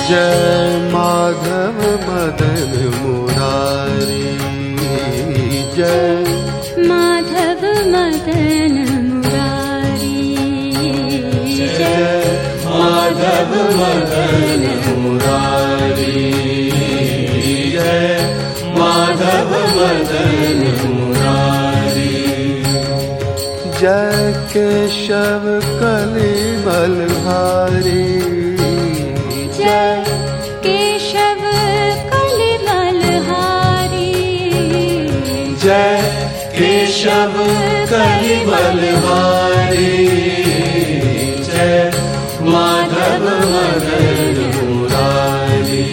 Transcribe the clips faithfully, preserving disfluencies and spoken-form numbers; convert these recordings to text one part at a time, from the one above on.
जय माधव मदन मुरारी, जय माधव मदन मुरारी, जय माधव मदन मुरारी, जय माधव मदन मुरारी। जय केशव कलिमल हारी, जय केशव कलिमल हारी, जय केशव कलिमल हारी, जय माधव मदन मुरारी,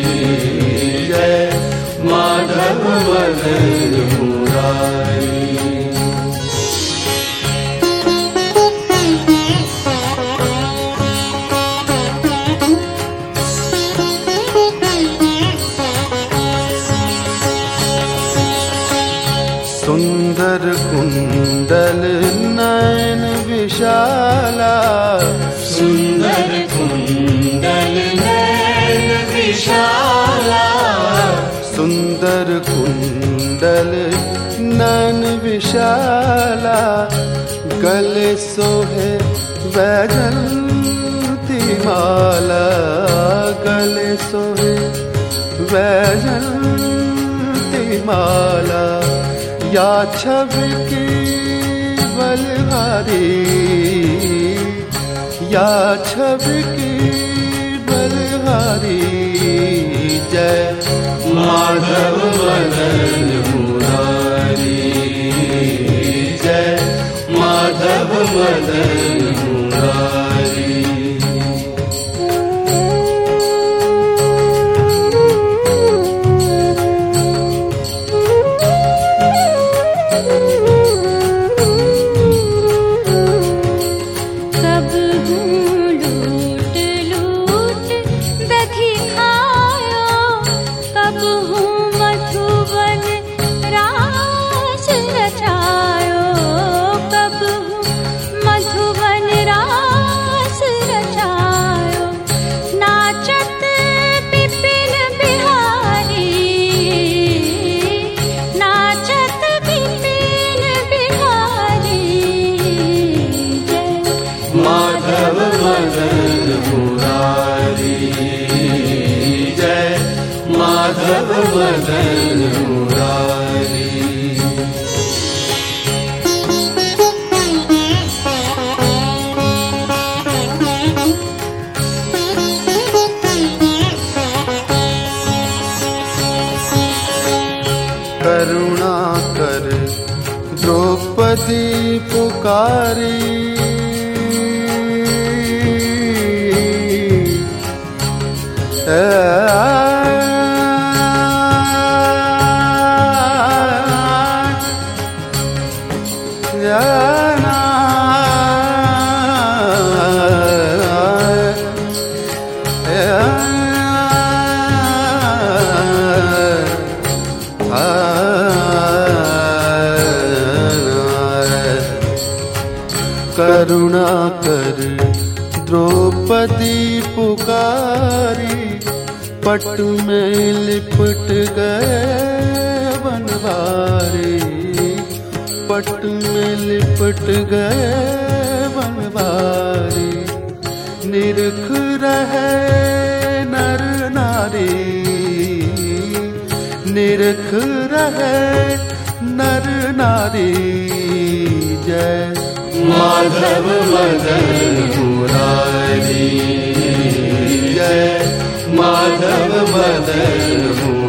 जय माधव मदन मुरारी। सुंदर कुंडल नयन विशाला, सुंदर कुंडल नयन विशाला, सुंदर कुंडल नयन विशाला। गले सोहे वैजयंती माला, गले सोहे वैजयंती माला। या छवि की बलहारी, या छवि की बलहारी। जय माधव मदन मुरारी, जय माधव मदन मुरारी। माधव मदन मुरारी, जय माधव मदन मुरारी। करुणा कर द्रौपदी पुकारी, करुणा कर द्रौपदी पुकारी। पट में लिपट गए बनवारी, पट में लिपट गए बनवारी। निरख रहे नर नारी, निरख रहे नर नारी। जय माधव मदन मुरारी, जय माधव मदन मुरारी।